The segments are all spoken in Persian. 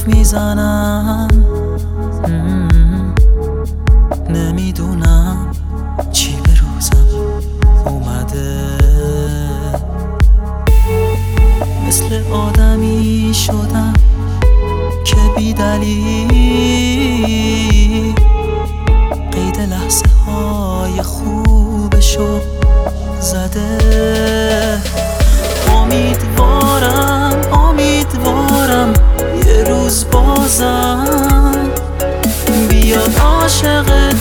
حرف میزنم، نمیدونم چی به روزم اومده. مثل آدمی شدم که بی دلیل قید لحظه های خوبشو زده. امیدوارم یه روز بازم بیاد عاشقت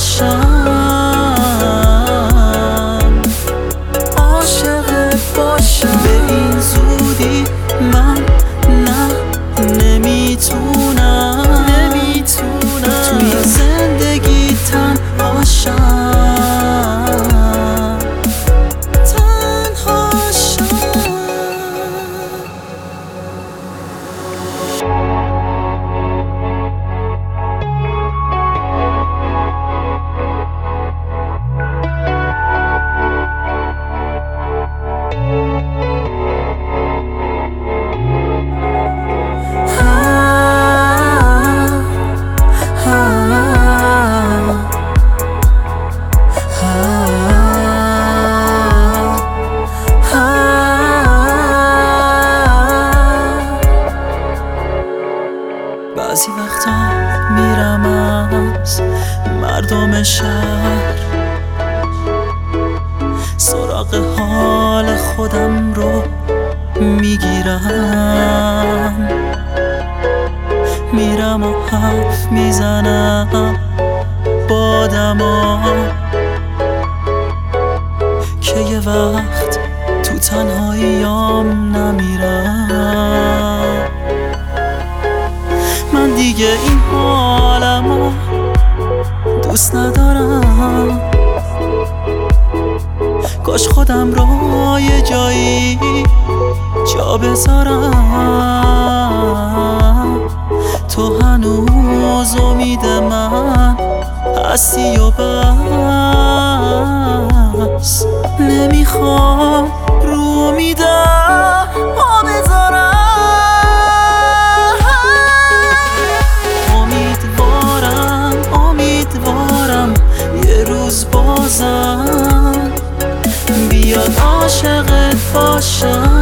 باشم به این زودی من نمیتونم توی زندگی تنها شم. بعضی وقتا میرم از مردم شهر، سراغ حال خودم رو میگیرم، میرم و حرف میزنم با آدما که یه وقت تو تنهاییام نمیرم. من دیگه این حالمو دوست ندارم، کاش خودم رو یه جایی جا بذارم. تو هنوز امید من هستی و بس نمیخوام رو امیدم پا بذارم. امیدوارم یه روز بازم بیاد عاشقت باشم.